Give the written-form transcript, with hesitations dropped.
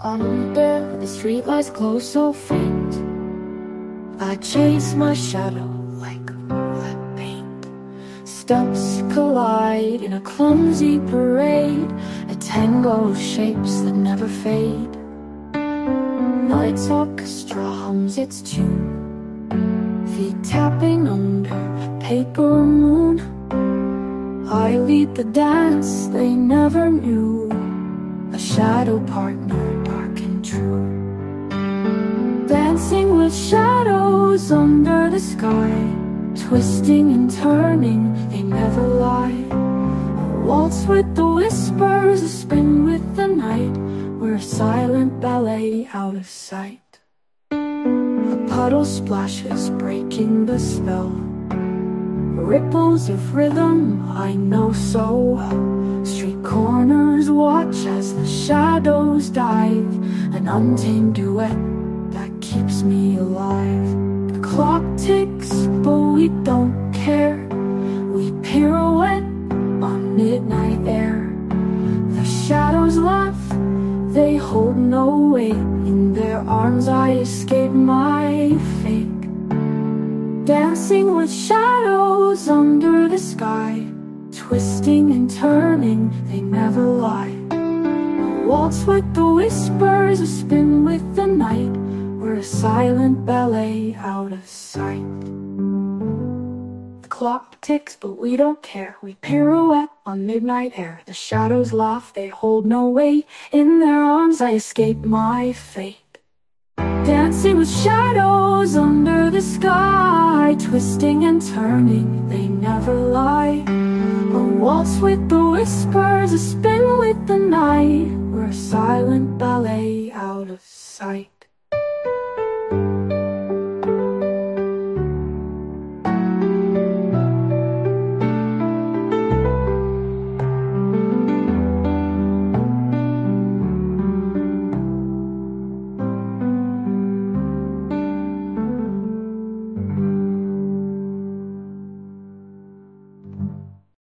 Under the streetlights glow so faint, I chase my shadow like wet paint. Steps collide in a clumsy parade, a tango of shapes that never fade. Night's orchestra hums its tune, feet tapping under a paper moon. I lead the dance they never knew, a shadow partner dark and true. Dancing with shadows under the sky, twisting and turning, they never lie. A waltz with the whispers, a spin with the night. We're a silent ballet out of sight. A puddle splashes, breaking the spell. Ripples of rhythm I know so well. Street corners watch as the shadows dive, an untamed duet that keeps me alive. The clock ticks, but we don't care. We pirouette on midnight air. The shadows laugh, they hold no weight. In their arms I escape my fate. Dancing with shadows under the sky, twisting and turning, they never lie. A waltz with the whispers, a spin with the night. We're a silent ballet out of sight. The clock ticks, but we don't care. We pirouette on midnight air. The shadows laugh, they hold no weight. In their arms I escape my fate. Dancing with shadows under the sky, twisting and turning, they never lie. A waltz with the whispers, a spin with the night. We're a silent ballet